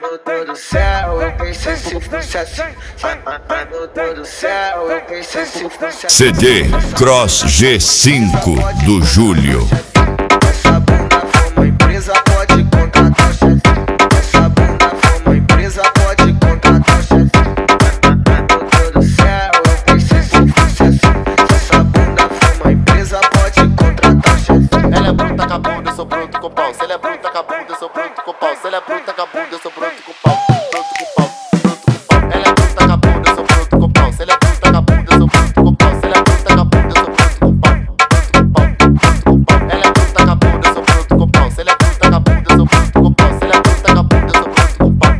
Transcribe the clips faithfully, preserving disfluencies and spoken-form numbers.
meu Deus do céu, eu pensei se fosse assim. Ai, meu Deus do céu, eu pensei se fosse assim. C D Cross G cinco do Júlio. Essa bunda for uma empresa, pode contratar o chefe. Essa bunda for uma empresa, pode contratar o chefe. Meu Deus do céu, eu pensei se fosse assim. Essa bunda for uma empresa, pode contratar o chefe. Ela é bruta com a bunda, eu sou bruto com o pau. Se ela é bruta com a bunda, eu sou bruto com o pau. Se ela é bruta com a bunda, eu sou bruto com o pau. Bruto com o pau, bruto com o pau. Ela é bruta com a bunda, eu sou bruto com o pau. Se ela é bruta com a bunda, eu sou bruto com o pau. Se ela é bruta com a bunda, eu sou bruto com o pau. Bruto com o pau, bruto com o pau. Ela é bruta com a bunda, eu sou bruto com o pau. Se ela é bruta com a bunda, eu sou bruto com o pau. Se ela é bruta com a bunda, eu sou bruto com o pau.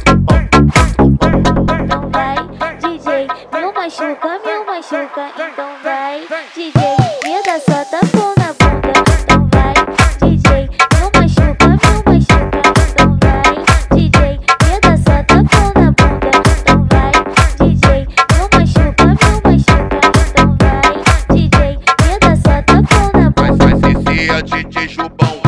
Então vai, D J, meu machuca, meu machuca. Então vai, D J, me dá só tapão na bunda. Então vai, D J, meu machuca, meu machuca. Então vai, D J, me dá só tapão na bunda. Então vai, D J, meu machuca, meu machuca. Então vai, D J, me dá só tapão na bunda. Vai, vai, Cici, é D J Jubão.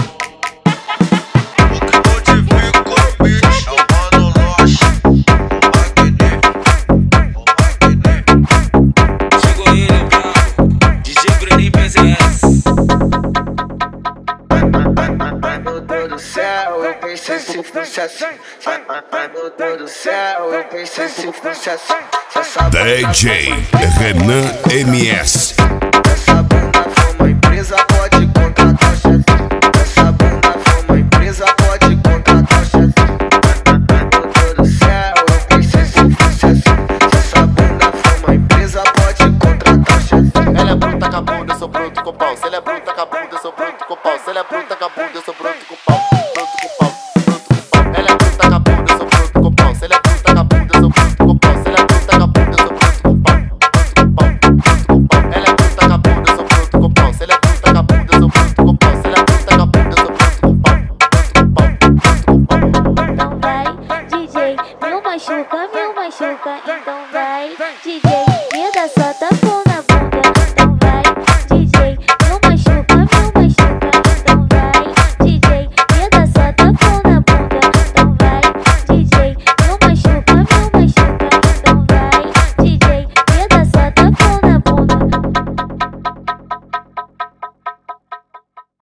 Meu Deus do céu, eu pensei se fosse assim. Ai, meu Deus do céu, eu pensei se fosse assim. Essa bunda D J Renan M S. Essa bunda for uma empresa, pode contratar o chefe. Essa bunda for uma empresa, pode contratar o chefe. Meu Deus do céu, eu pensei se fosse assim. Essa bunda for uma empresa, pode contratar o chefe. Ela é bruta com a bunda, eu sou bruto com o pau. Se ela é bruta com a bunda, eu sou bruto com o pau. Se ela é bruta com a bunda, eu sou bruto com o pau. Bruto com o pau, bruto com o pau. Ela é bruta com a bunda, eu sou bruto com o pau. Se ela é bruta com a bunda, eu sou bruto com o pau. Se ela é bruta com a bunda, eu sou bruto com o pau. Bruto com o pau, bruto com o pau. Ela é bruta com a bunda, eu sou bruto com o pau. Se ela é bruta com a bunda, eu sou bruto com o pau. Se ela é bruta com a bunda, eu sou bruto com o pau. Bruto com o pau, bruto com o pau. Então vai, D J, meu machuca, meu machuca. Então vai, D J, me dá só tapão na bunda.